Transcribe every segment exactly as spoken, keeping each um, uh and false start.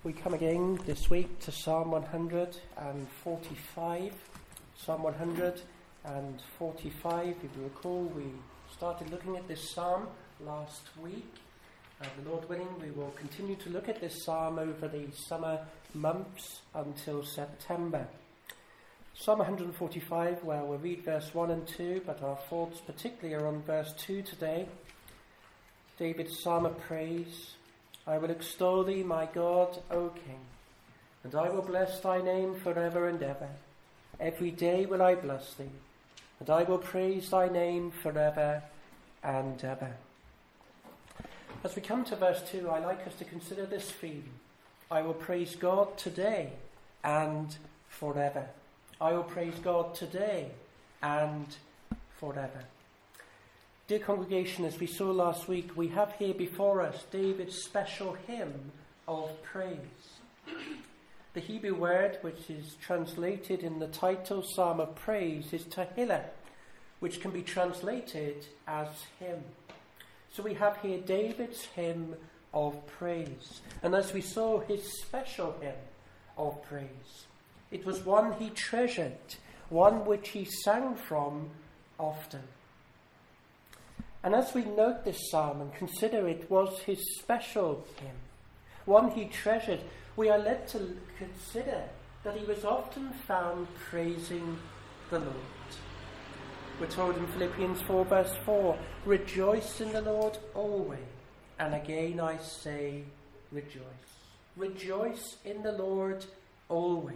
We come again this week to Psalm one hundred forty-five. Psalm one hundred forty-five, if you recall, we started looking at this psalm last week. Uh, the Lord willing, we will continue to look at this psalm over the summer months until September. Psalm one forty-five, well, we'll read verse one and two, but our thoughts particularly are on verse two today. David's psalm of praise. I will extol thee, my God, O King, and I will bless thy name forever and ever. Every day will I bless thee, and I will praise thy name forever and ever. As we come to verse two, I like us to consider this theme. I will praise God today and forever. I will praise God today and forever. Dear congregation, as we saw last week, we have here before us David's special hymn of praise. The Hebrew word which is translated in the title Psalm of Praise is Tehillah, which can be translated as hymn. So we have here David's hymn of praise. And as we saw, his special hymn of praise. It was one he treasured, one which he sang from often. And as we note this psalm and consider it was his special hymn, one he treasured, we are led to consider that he was often found praising the Lord. We're told in Philippians four verse four, rejoice in the Lord always, and again I say rejoice. Rejoice in the Lord always.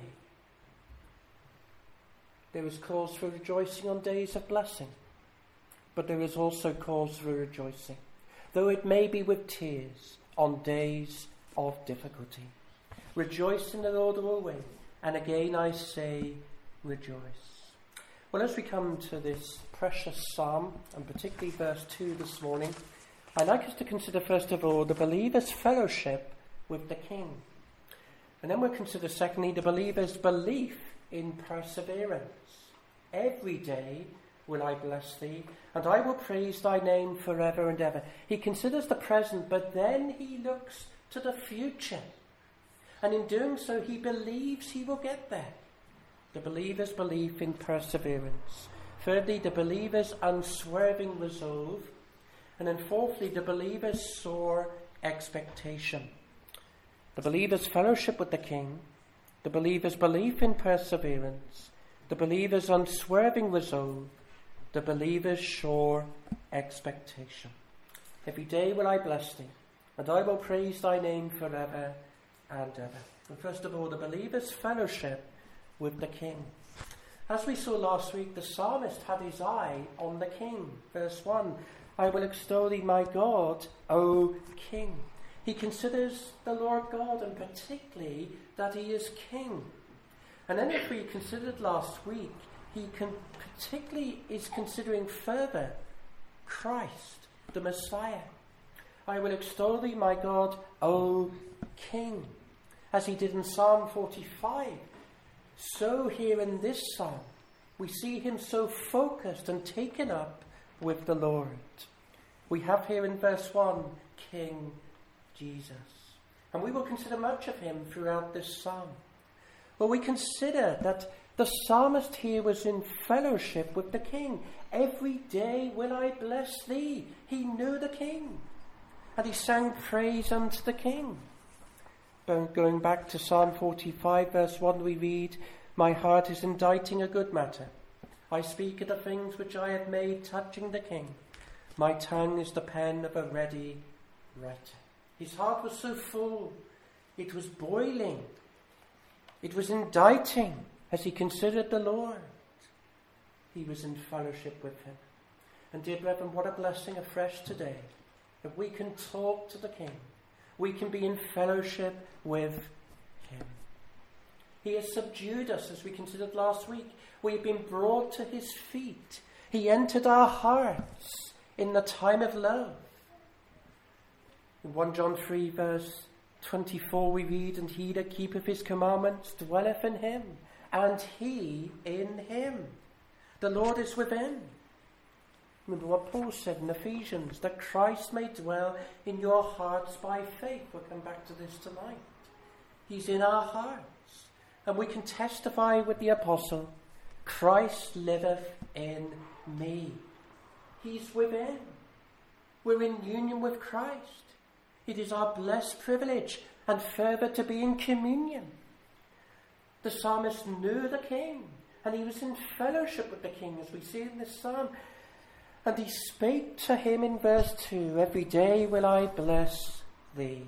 There is cause for rejoicing on days of blessing, but there is also cause for rejoicing, though it may be with tears, on days of difficulty. Rejoice in the Lord always, and again I say rejoice. Well, as we come to this precious psalm, and particularly verse two this morning, I'd like us to consider first of all the believer's fellowship with the King. And then we'll consider secondly the believer's belief in perseverance. Every day will I bless thee, and I will praise thy name forever and ever. He considers the present, but then he looks to the future. And in doing so, he believes he will get there. The believer's belief in perseverance. Thirdly, the believer's unswerving resolve. And then fourthly, the believer's sore expectation. The believer's fellowship with the King. The believer's belief in perseverance. The believer's unswerving resolve. The believer's sure expectation. Every day will I bless thee, and I will praise thy name forever and ever. And first of all, the believer's fellowship with the King. As we saw last week, the psalmist had his eye on the King. Verse one, I will extol thee, my God, O King. He considers the Lord God, and particularly that he is King. And then if we considered last week, he can particularly is considering further Christ, the Messiah. I will extol thee, my God, O King. As he did in Psalm forty-five, so here in this psalm, we see him so focused and taken up with the Lord. We have here in verse one, King Jesus. And we will consider much of him throughout this psalm. Well, we consider that the psalmist here was in fellowship with the King. Every day will I bless thee. He knew the King. And he sang praise unto the King. Going back to Psalm forty-five, verse one, we read, my heart is inditing a good matter. I speak of the things which I have made touching the King. My tongue is the pen of a ready writer. His heart was so full. It was boiling. It was inditing. As he considered the Lord, he was in fellowship with him. And dear brethren, what a blessing afresh today that we can talk to the King. We can be in fellowship with him. He has subdued us, as we considered last week. We have been brought to his feet. He entered our hearts in the time of love. In First John three verse twenty-four we read, and he that keepeth his commandments dwelleth in him, and he in him. The Lord is within. Remember what Paul said in Ephesians, that Christ may dwell in your hearts by faith. We'll come back to this tonight. He's in our hearts. And we can testify with the apostle, Christ liveth in me. He's within. We're in union with Christ. It is our blessed privilege and further to be in communion. The psalmist knew the king, and he was in fellowship with the king, as we see in this psalm. And he spake to him in verse two, every day will I bless thee.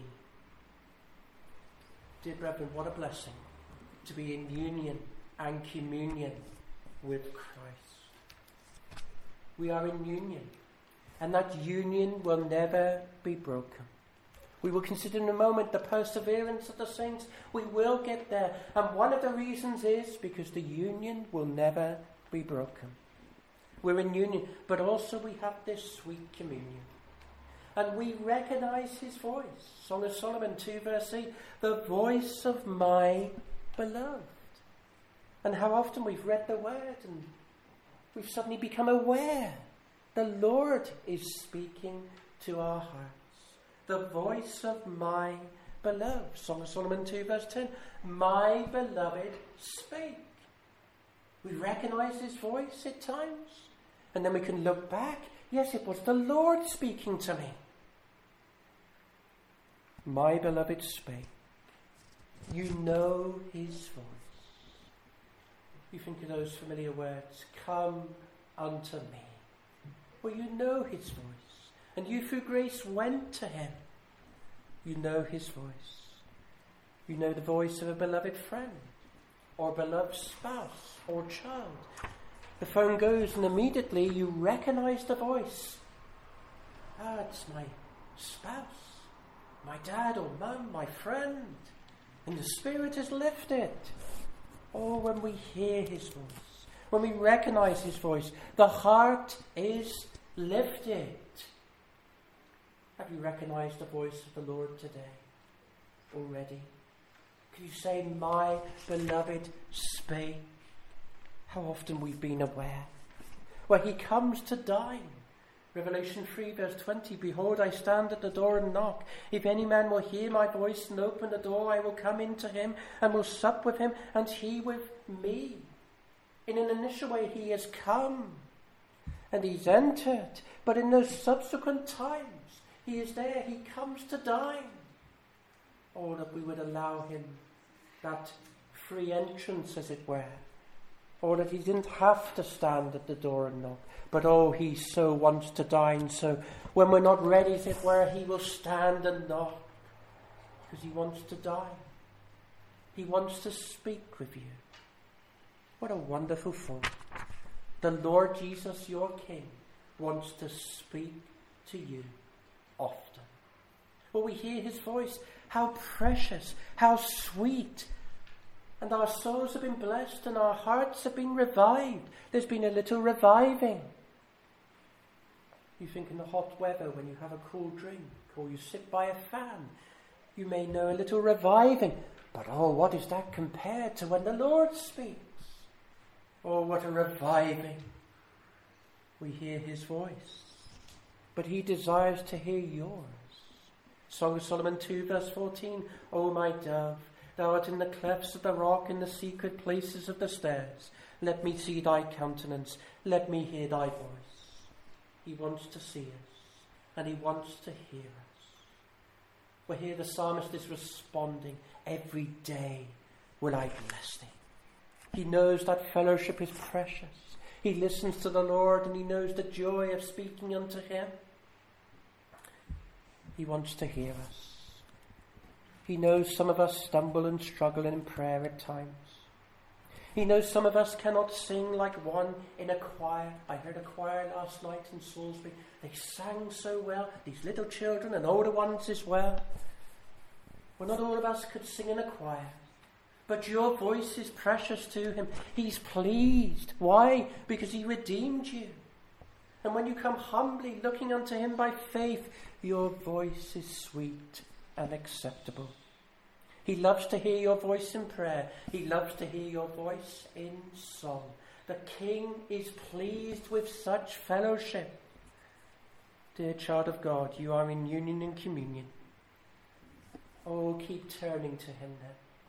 Dear brethren, what a blessing to be in union and communion with Christ. We are in union, and that union will never be broken. We will consider in a moment the perseverance of the saints. We will get there. And one of the reasons is because the union will never be broken. We're in union, but also we have this sweet communion. And we recognize his voice. Song of Solomon two verse eight, the voice of my beloved. And how often we've read the word and we've suddenly become aware the Lord is speaking to our hearts. The voice of my beloved. Song of Solomon two verse ten. My beloved spake. We recognize his voice at times. And then we can look back. Yes, it was the Lord speaking to me. My beloved spake. You know his voice. You think of those familiar words. Come unto me. Well, you know his voice. And you through grace went to him. You know his voice. You know the voice of a beloved friend, or a beloved spouse, or child. The phone goes and immediately you recognize the voice. Ah, it's my spouse, my dad or mum, my friend. And the spirit is lifted. Oh, when we hear his voice, when we recognize his voice, the heart is lifted. Have you recognized the voice of the Lord today already? Can you say, my beloved spake? How often we've been aware. Where he comes to dine. Revelation three verse twenty, behold, I stand at the door and knock. If any man will hear my voice and open the door, I will come into him and will sup with him and he with me. In an initial way, he has come and he's entered. But in those subsequent times, he is there. He comes to dine. Oh, that we would allow him that free entrance, as it were. Or that he didn't have to stand at the door and knock. But oh, he so wants to dine. So when we're not ready, as it were, he will stand and knock. Because he wants to dine. He wants to speak with you. What a wonderful thought. The Lord Jesus, your King, wants to speak to you often. Well, we hear his voice. How precious, how sweet. And our souls have been blessed and our hearts have been revived. There's been a little reviving. You think in the hot weather when you have a cool drink or you sit by a fan, you may know a little reviving. But oh, what is that compared to when the Lord speaks? Oh, what a reviving. We hear his voice. But he desires to hear yours. Song of Solomon two verse fourteen, O my dove, thou art in the clefts of the rock, in the secret places of the stairs. Let me see thy countenance. Let me hear thy voice. He wants to see us, and he wants to hear us. Well, here the psalmist is responding, every day will I bless thee. He knows that fellowship is precious. He listens to the Lord, and he knows the joy of speaking unto him. He wants to hear us. He knows some of us stumble and struggle in prayer at times. He knows some of us cannot sing like one in a choir. I heard a choir last night in Salisbury. They sang so well, these little children and older ones as well. Well, not all of us could sing in a choir. But your voice is precious to him. He's pleased. Why? Because he redeemed you. And when you come humbly looking unto him by faith, your voice is sweet and acceptable. He loves to hear your voice in prayer. He loves to hear your voice in song. The King is pleased with such fellowship. Dear child of God, you are in union and communion. Oh, keep turning to him then.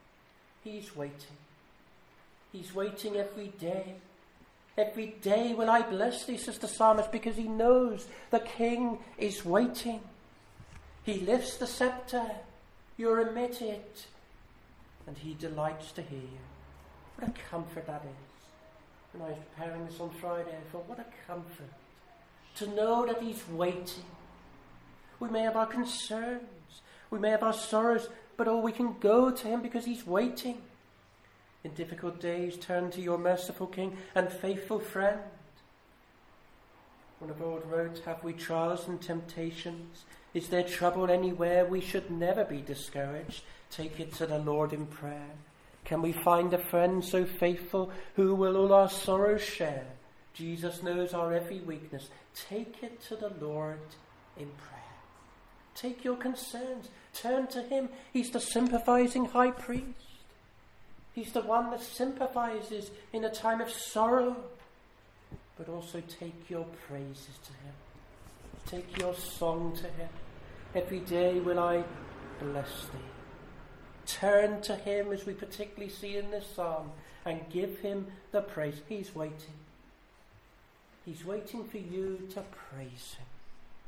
He's waiting. He's waiting every day. Every day will I bless thee, says the psalmist, because he knows the King is waiting. He lifts the scepter, you remit it, and he delights to hear you. What a comfort that is. When I was preparing this on Friday, I thought, what a comfort to know that he's waiting. We may have our concerns, we may have our sorrows, but oh, we can go to him because he's waiting. In difficult days, turn to your merciful King and faithful friend. One of old wrote, have we trials and temptations? Is there trouble anywhere? We should never be discouraged. Take it to the Lord in prayer. Can we find a friend so faithful who will all our sorrows share? Jesus knows our every weakness. Take it to the Lord in prayer. Take your concerns. Turn to him. He's the sympathizing high priest. He's the one that sympathizes in a time of sorrow. But also take your praises to him. Take your song to him. Every day will I bless thee. Turn to him, as we particularly see in this psalm, and give him the praise. He's waiting. He's waiting for you to praise him.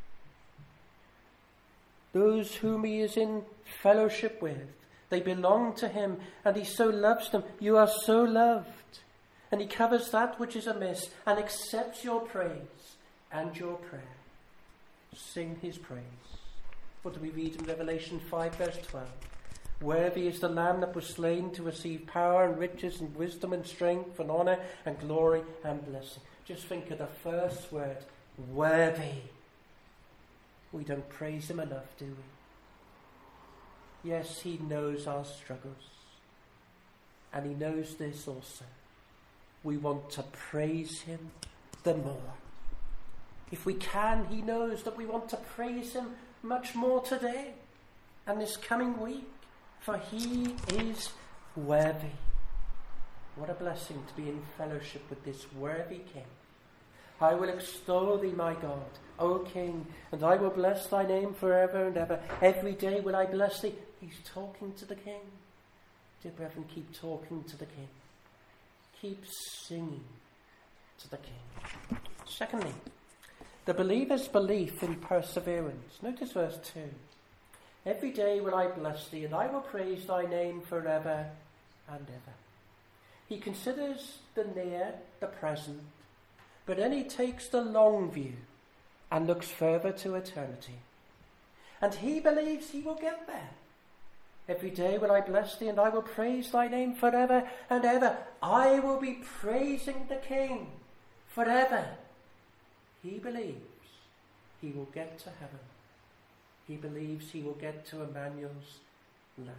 Those whom he is in fellowship with, they belong to him, and he so loves them. You are so loved. And he covers that which is amiss and accepts your praise and your prayer. Sing his praise. What do we read in Revelation five verse twelve? Worthy is the Lamb that was slain to receive power and riches and wisdom and strength and honour and glory and blessing. Just think of the first word, worthy. We don't praise him enough, do we? Yes, he knows our struggles. And he knows this also. We want to praise him the more. If we can, he knows that we want to praise him much more today and this coming week. For he is worthy. What a blessing to be in fellowship with this worthy King. I will extol thee, my God, O King, and I will bless thy name forever and ever. Every day will I bless thee. He's talking to the King. Dear brethren, keep talking to the King. Keep singing to the King. Secondly, the believer's belief in perseverance. Notice verse two. Every day will I bless thee, and I will praise thy name forever and ever. He considers the near, the present, but then he takes the long view and looks further to eternity. And he believes he will get there. Every day will I bless thee, and I will praise thy name forever and ever. I will be praising the King forever. He believes he will get to heaven. He believes he will get to Emmanuel's land.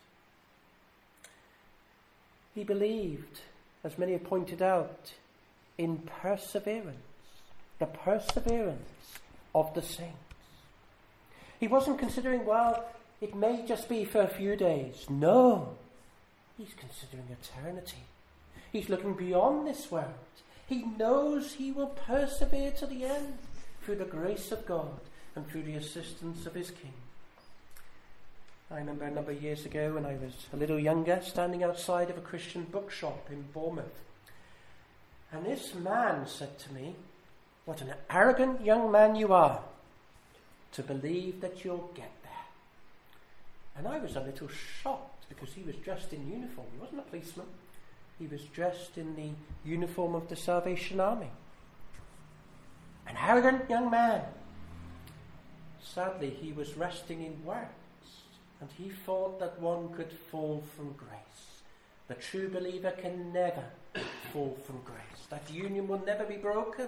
He believed, as many have pointed out, in perseverance, the perseverance of the saints. He wasn't considering, well, it may just be for a few days. No, he's considering eternity. He's looking beyond this world. He knows he will persevere to the end through the grace of God and through the assistance of his King. I remember a number of years ago when I was a little younger, standing outside of a Christian bookshop in Bournemouth. And this man said to me, what an arrogant young man you are to believe that you'll get there. And I was a little shocked because he was dressed in uniform. He wasn't a policeman. He was dressed in the uniform of the Salvation Army. An arrogant young man. Sadly, he was resting in works, and he thought that one could fall from grace. The true believer can never fall from grace. That union will never be broken.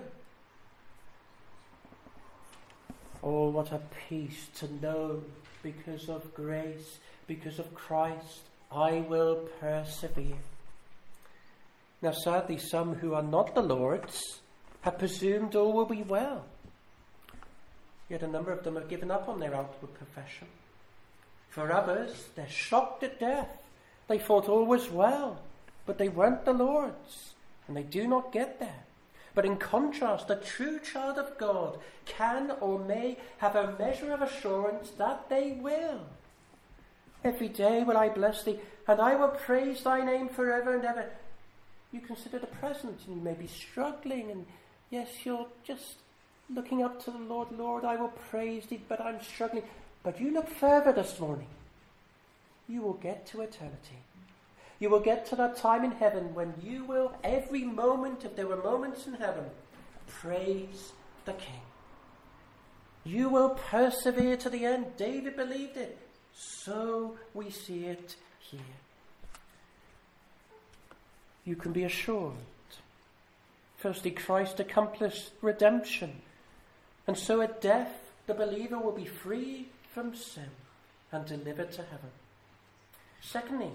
Oh, what a peace to know, because of grace, because of Christ, I will persevere. Now, sadly, some who are not the Lord's have presumed all will be well. Yet a number of them have given up on their outward profession. For others, they're shocked at death. They thought all was well, but they weren't the Lord's, and they do not get there. But in contrast, the true child of God can or may have a measure of assurance that they will. Every day will I bless thee, and I will praise thy name forever and ever. You consider the present, and you may be struggling, and yes, you're just looking up to the Lord. Lord, I will praise thee, but I'm struggling. But you look further this morning. You will get to eternity. You will get to that time in heaven when you will, every moment, if there were moments in heaven, praise the King. You will persevere to the end. David believed it. So we see it here. You can be assured. Firstly, Christ accomplished redemption. And so at death, the believer will be free from sin and delivered to heaven. Secondly,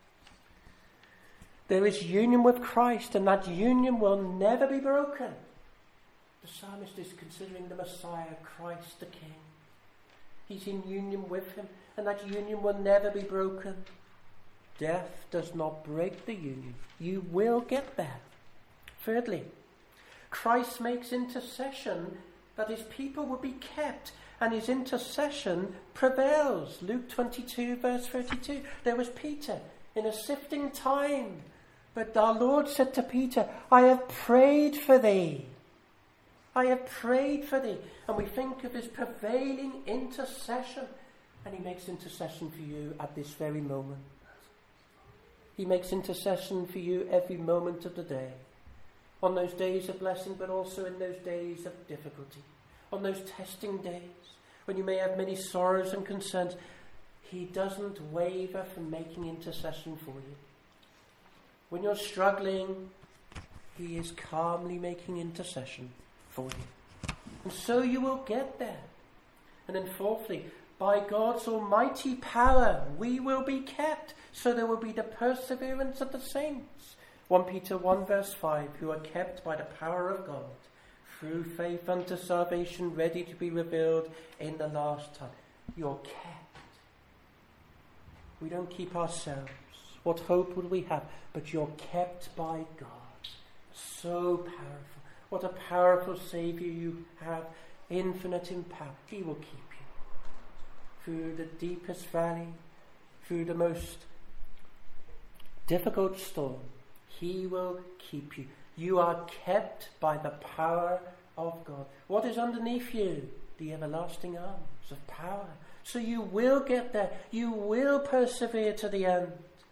there is union with Christ, and that union will never be broken. The psalmist is considering the Messiah, Christ the King. He's in union with him, and that union will never be broken. Death does not break the union. You will get there. Thirdly, Christ makes intercession that his people will be kept, and his intercession prevails. Luke twenty-two, verse thirty-two. There was Peter in a sifting time, but our Lord said to Peter, I have prayed for thee. I have prayed for thee. And we think of his prevailing intercession, and he makes intercession for you at this very moment. He makes intercession for you every moment of the day. On those days of blessing, but also in those days of difficulty. On those testing days, when you may have many sorrows and concerns, he doesn't waver from making intercession for you. When you're struggling, he is calmly making intercession for you. And so you will get there. And then fourthly, by God's almighty power, we will be kept. So there will be the perseverance of the saints. First Peter one verse five, who are kept by the power of God, through faith unto salvation, ready to be revealed in the last time. You're kept. We don't keep ourselves. What hope would we have? But you're kept by God. So powerful. What a powerful Saviour you have. Infinite in power. He will keep you. Through the deepest valley, through the most difficult storm, he will keep you. You are kept by the power of God. What is underneath you? The everlasting arms of power. So you will get there. You will persevere to the end.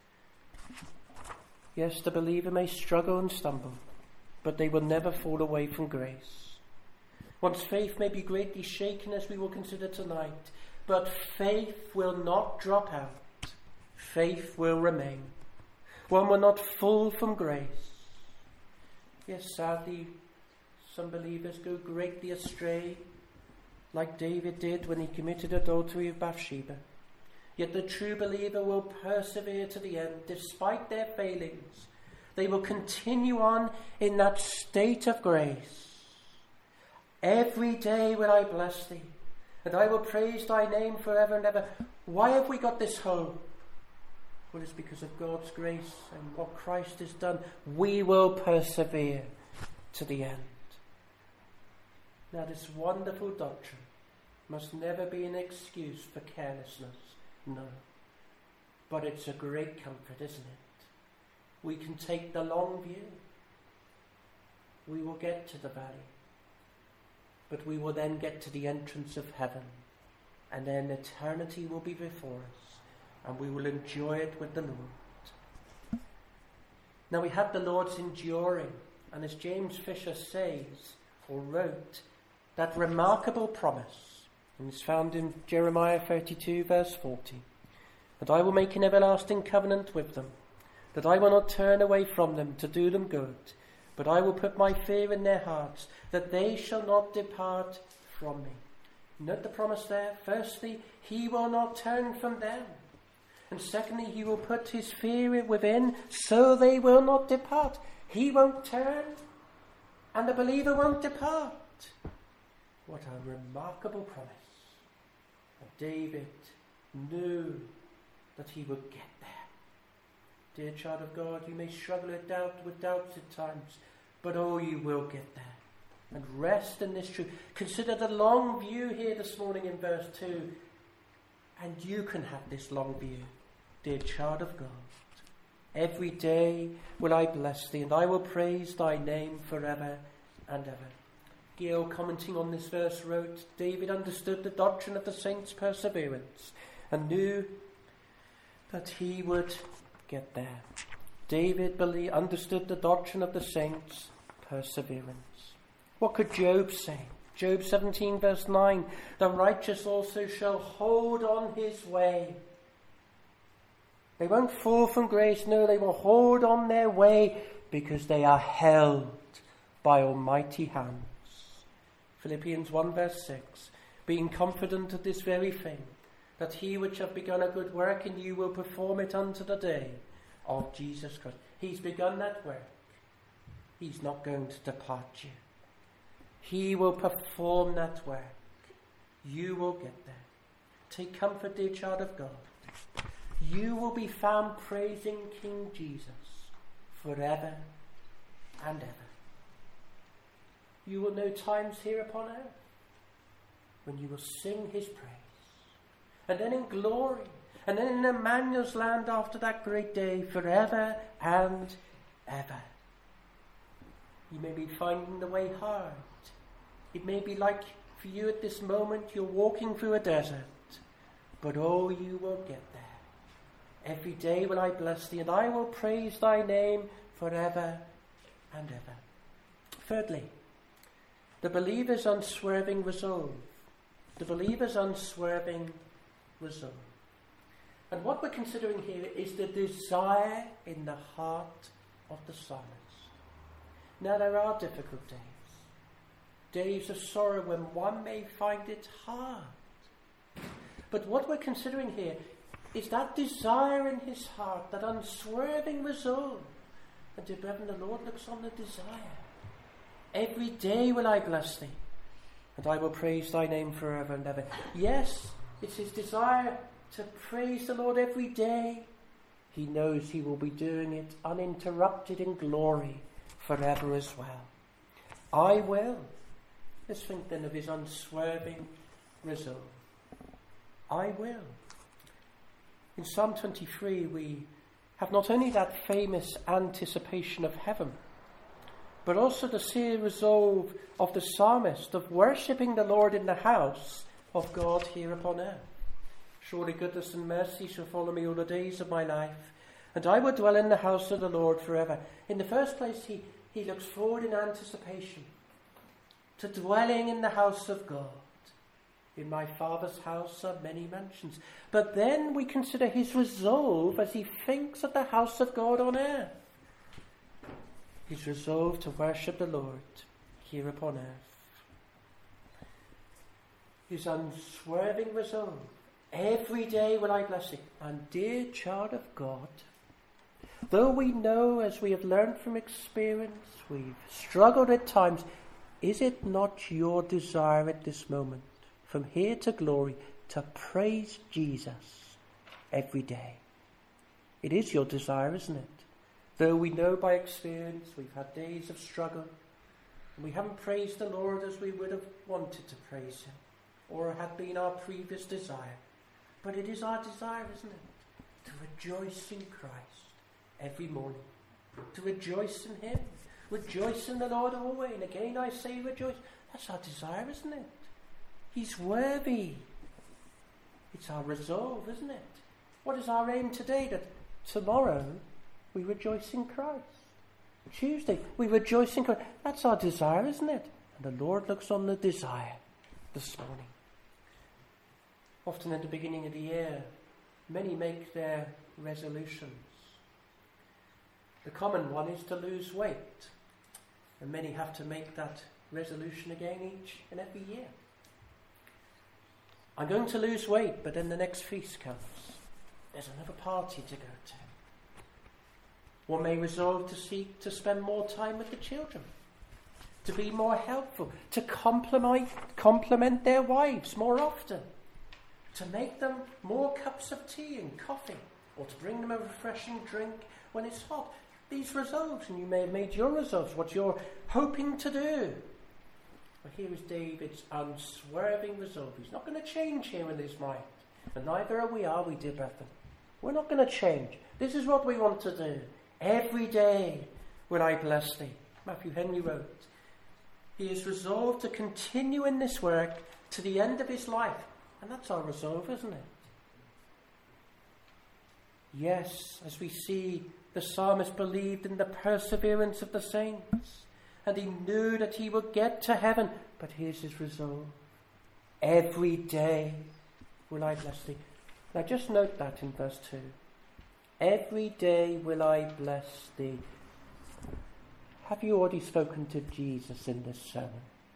Yes, the believer may struggle and stumble, but they will never fall away from grace. One's faith may be greatly shaken, as we will consider tonight, but faith will not drop out. Faith will remain. One will not fall from grace. Yes, sadly, some believers go greatly astray, like David did when he committed adultery with Bathsheba. Yet the true believer will persevere to the end, despite their failings. They will continue on in that state of grace. Every day will I bless thee, and I will praise thy name forever and ever. Why have we got this hope? Well, it's because of God's grace and what Christ has done. We will persevere to the end. Now, this wonderful doctrine must never be an excuse for carelessness. No. But it's a great comfort, isn't it? We can take the long view. We will get to the valley. But we will then get to the entrance of heaven. And then eternity will be before us. And we will enjoy it with the Lord. Now we have the Lord's enduring, and as James Fisher says, or wrote, that remarkable promise, and it's found in Jeremiah thirty-two verse forty, that I will make an everlasting covenant with them, that I will not turn away from them to do them good, but I will put my fear in their hearts, that they shall not depart from me. Note the promise there. Firstly, he will not turn from them. And secondly, he will put his fear within, so they will not depart. He won't turn, and the believer won't depart. What a remarkable promise. And David knew that he would get there. Dear child of God, you may struggle with doubt, with doubts at times, but oh, you will get there. And rest in this truth. Consider the long view here this morning in verse two. And you can have this long view, dear child of God. Every day will I bless thee, and I will praise thy name forever and ever. Gill, commenting on this verse, wrote, David understood the doctrine of the saints' perseverance and knew that he would get there. David believed, understood the doctrine of the saints' perseverance. What could Job say? Job seventeen verse nine, the righteous also shall hold on his way. They won't fall from grace, no, they will hold on their way because they are held by almighty hands. Philippians one verse six, being confident of this very thing, that he which hath begun a good work in you will perform it unto the day of Jesus Christ. He's begun that work. He's not going to depart you. He will perform that work. You will get there. Take comfort, dear child of God. You will be found praising King Jesus forever and ever. You will know times here upon earth when you will sing his praise. And then in glory. And then in Emmanuel's land after that great day forever and ever. You may be finding the way hard. It may be like for you at this moment you're walking through a desert. But oh, you will get there. Every day will I bless thee, and I will praise thy name forever and ever. Thirdly, the believer's unswerving resolve. The believer's unswerving resolve. And what we're considering here is the desire in the heart of the psalmist. Now there are difficult days. Days of sorrow when one may find it hard. But what we're considering here is that desire in his heart, that unswerving resolve. And dear brethren, the Lord looks on the desire. Every day will I bless thee, and I will praise thy name forever and ever. Yes, it's his desire to praise the Lord every day. He knows he will be doing it uninterrupted in glory forever as well. I will. Let's think then of his unswerving resolve. I will. In Psalm twenty-three we have not only that famous anticipation of heaven, but also the sincere resolve of the psalmist of worshipping the Lord in the house of God here upon earth. Surely goodness and mercy shall follow me all the days of my life, and I will dwell in the house of the Lord forever. In the first place, he, he looks forward in anticipation to dwelling in the house of God. In my Father's house are many mansions. But then we consider his resolve as he thinks of the house of God on earth. His resolve to worship the Lord here upon earth. His unswerving resolve. Every day will I bless thee. And dear child of God, though we know, as we have learned from experience, we've struggled at times, is it not your desire at this moment, from here to glory, to praise Jesus every day? It is your desire, isn't it? Though we know by experience we've had days of struggle, and we haven't praised the Lord as we would have wanted to praise him, or had been our previous desire. But it is our desire, isn't it, to rejoice in Christ every morning, to rejoice in him, rejoice in the Lord always. And again I say rejoice. That's our desire, isn't it? He's worthy. It's our resolve, isn't it? What is our aim today? That tomorrow we rejoice in Christ. Tuesday we rejoice in Christ. That's our desire, isn't it? And the Lord looks on the desire this morning. Often at the beginning of the year, many make their resolutions. The common one is to lose weight. And many have to make that resolution again each and every year. I'm going to lose weight, but then the next feast comes. There's another party to go to. One may resolve to seek to spend more time with the children, to be more helpful, to compliment, compliment their wives more often, to make them more cups of tea and coffee, or to bring them a refreshing drink when it's hot. These resolves, and you may have made your resolves, what you're hoping to do. Well, here is David's unswerving resolve. He's not going to change here in his mind. And neither are we, are we, dear brethren? We're not going to change. This is what we want to do. Every day will I bless thee. Matthew Henry wrote, he is resolved to continue in this work to the end of his life. And that's our resolve, isn't it? Yes, as we see, the psalmist believed in the perseverance of the saints, and he knew that he would get to heaven. But here's his resolve. Every day will I bless thee. Now just note that in verse two. Every day will I bless thee. Have you already spoken to Jesus in this sermon?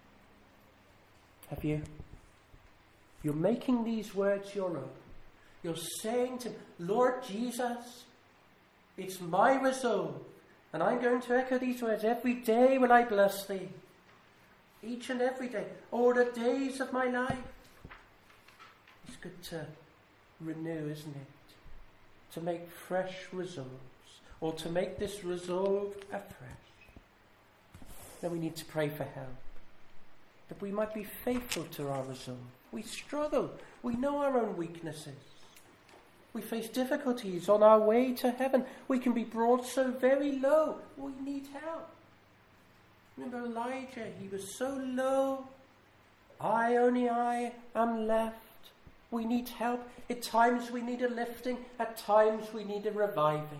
Have you? You're making these words your own. You're saying to him, Lord Jesus, it's my resolve, and I'm going to echo these words. Every day will I bless thee. Each and every day. All the days of my life. It's good to renew, isn't it? To make fresh resolves, or to make this resolve afresh. Then we need to pray for help, that we might be faithful to our resolve. We struggle. We know our own weaknesses. We face difficulties on our way to heaven. We can be brought so very low. We need help. Remember Elijah, he was so low. I, only I, am left. We need help. At times we need a lifting. At times we need a reviving.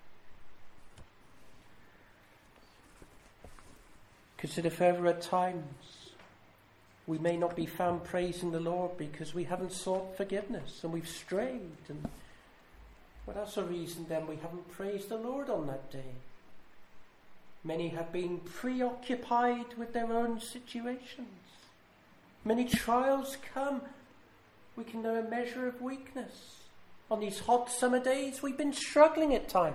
Consider further, at times we may not be found praising the Lord because we haven't sought forgiveness and we've strayed. And well, that's a reason then we haven't praised the Lord on that day. Many have been preoccupied with their own situations. Many trials come. We can know a measure of weakness. On these hot summer days, we've been struggling at times.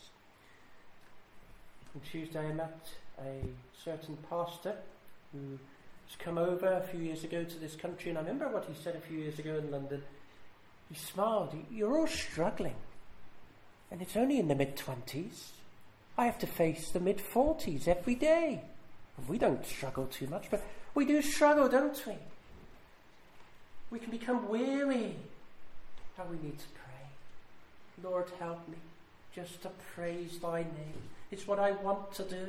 On Tuesday, I met a certain pastor who has come over a few years ago to this country, and I remember what he said a few years ago in London. He smiled. He, You're all struggling. And it's only in the mid-twenties. I have to face the mid-forties every day. We don't struggle too much, but we do struggle, don't we? We can become weary. How we need to pray. Lord, help me just to praise thy name. It's what I want to do.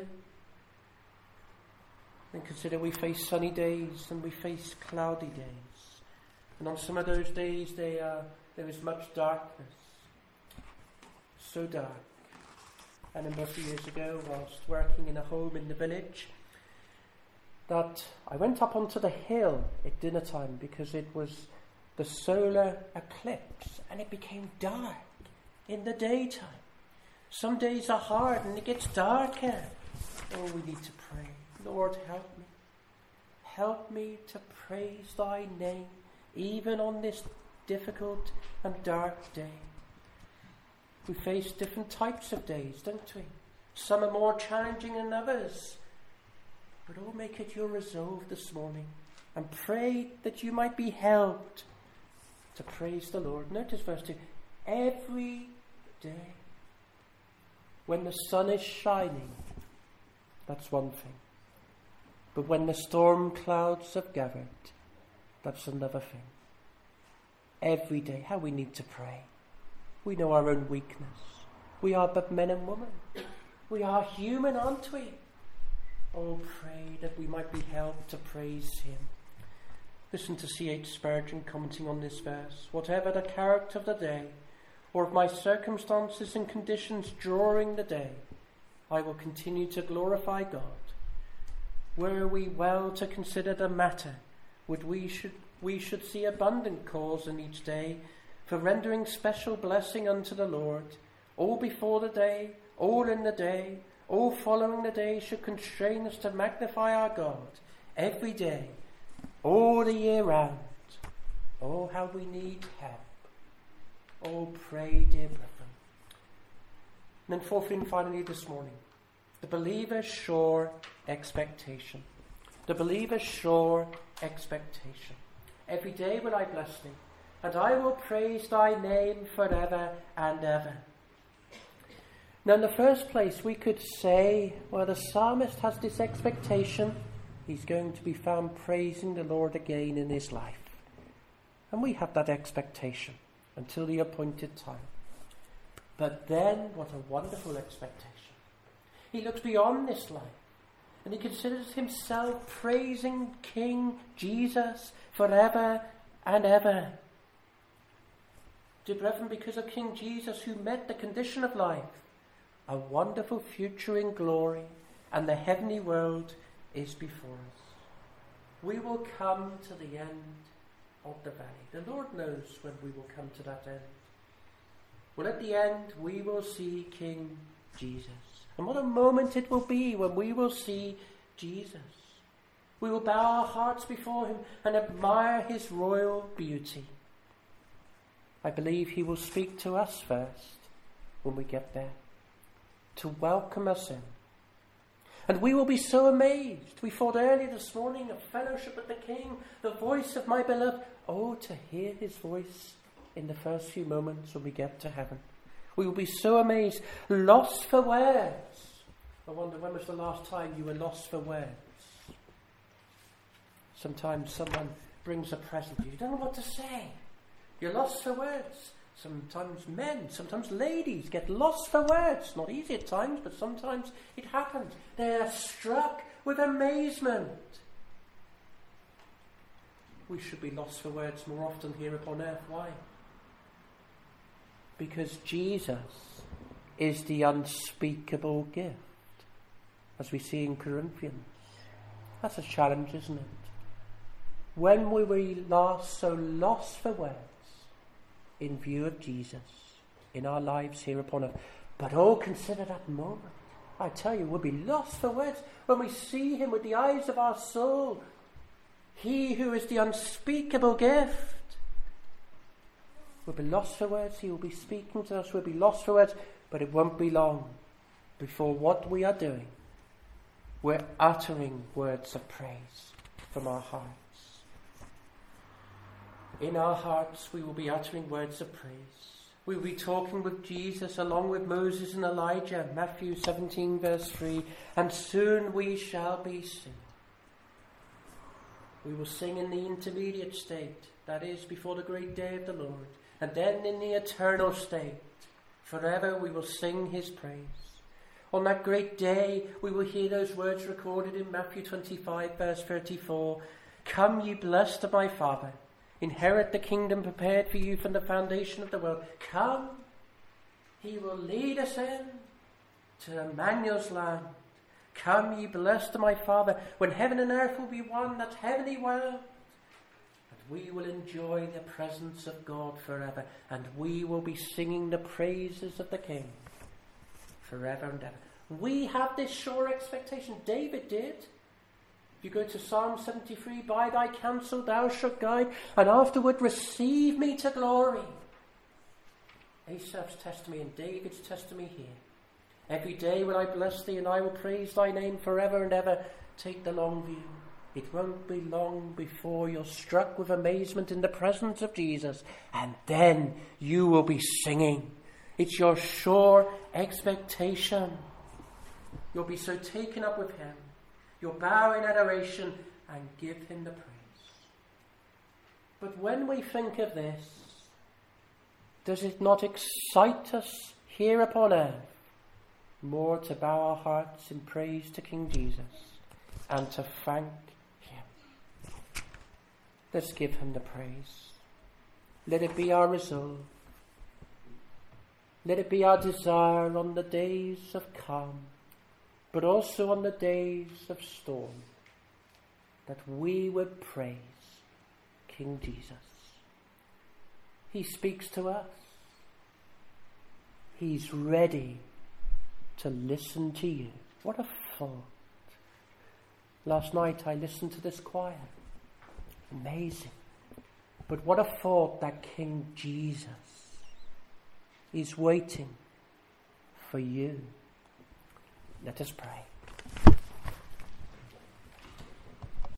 And consider we face sunny days and we face cloudy days. And on some of those days they, uh, there is much darkness. So dark. I remember a few years ago, whilst working in a home in the village, that I went up onto the hill at dinner time because it was the solar eclipse and it became dark in the daytime. Some days are hard and it gets darker. Oh, we need to pray. Lord, help me. Help me to praise thy name even on this difficult and dark day. We face different types of days, don't we? Some are more challenging than others. But oh, make it your resolve this morning and pray that you might be helped to praise the Lord. Notice verse two. Every day when the sun is shining, that's one thing. But when the storm clouds have gathered, that's another thing. Every day, how we need to pray. We know our own weakness. We are but men and women. We are human, aren't we? Oh, pray that we might be helped to praise him. Listen to C H Spurgeon commenting on this verse. Whatever the character of the day, or of my circumstances and conditions during the day, I will continue to glorify God. Were we well to consider the matter, would we should we should see abundant cause in each day for rendering special blessing unto the Lord. All before the day, all in the day, all following the day should constrain us to magnify our God every day, all the year round. Oh, how we need help. Oh, pray, dear brethren. And then fourthly and finally this morning, the believer's sure expectation. The believer's sure expectation. Every day will I bless thee, and I will praise thy name forever and ever. Now, in the first place, we could say, well, the psalmist has this expectation. He's going to be found praising the Lord again in his life. And we have that expectation until the appointed time. But then, what a wonderful expectation. He looks beyond this life and he considers himself praising King Jesus forever and ever. Dear brethren, because of King Jesus who met the condition of life, a wonderful future in glory and the heavenly world is before us. We will come to the end of the valley. The Lord knows when we will come to that end. Well, at the end, we will see King Jesus. And what a moment it will be when we will see Jesus. We will bow our hearts before him and admire his royal beauty. I believe he will speak to us first when we get there, to welcome us in. And we will be so amazed. We thought earlier this morning of fellowship with the King, the voice of my beloved. Oh, to hear his voice in the first few moments when we get to heaven. We will be so amazed, lost for words. I wonder, when was the last time you were lost for words? Sometimes someone brings a present to you. You don't know what to say. You're lost for words. Sometimes men, sometimes ladies get lost for words. Not easy at times, but sometimes it happens. They're struck with amazement. We should be lost for words more often here upon earth. Why? Because Jesus is the unspeakable gift, as we see in Corinthians. That's a challenge, isn't it? When were we last so lost for words in view of Jesus in our lives here upon earth? But oh, consider that moment. I tell you, we'll be lost for words when we see him with the eyes of our soul. He who is the unspeakable gift. We'll be lost for words. He will be speaking to us. We'll be lost for words. But it won't be long before what we are doing, we're uttering words of praise from our hearts. In our hearts, we will be uttering words of praise. We will be talking with Jesus along with Moses and Elijah. Matthew seventeen verse three. And soon we shall be singing. We will sing in the intermediate state, that is, before the great day of the Lord. And then in the eternal state, forever we will sing his praise. On that great day, we will hear those words recorded in Matthew twenty-five verse thirty-four. Come, ye blessed of my Father, inherit the kingdom prepared for you from the foundation of the world. Come, he will lead us in to Emmanuel's land. Come, ye blessed of my Father, when heaven and earth will be one, that heavenly world. And we will enjoy the presence of God forever. And we will be singing the praises of the King forever and ever. We have this sure expectation. David did. If you go to Psalm seventy-three, by thy counsel thou shalt guide, and afterward receive me to glory. Asaph's testimony and David's testimony here. Every day will I bless thee, and I will praise thy name forever and ever. Take the long view. It won't be long before you're struck with amazement in the presence of Jesus, and then you will be singing. It's your sure expectation. You'll be so taken up with him. You'll bow in adoration and give him the praise. But when we think of this, does it not excite us here upon earth more to bow our hearts in praise to King Jesus and to thank him? Let's give him the praise. Let it be our resolve. Let it be our desire on the days of calm, but also on the days of storm, that we would praise King Jesus. He speaks to us. He's ready to listen to you. What a thought. Last night I listened to this choir. Amazing. But what a thought that King Jesus is waiting for you. Let us pray.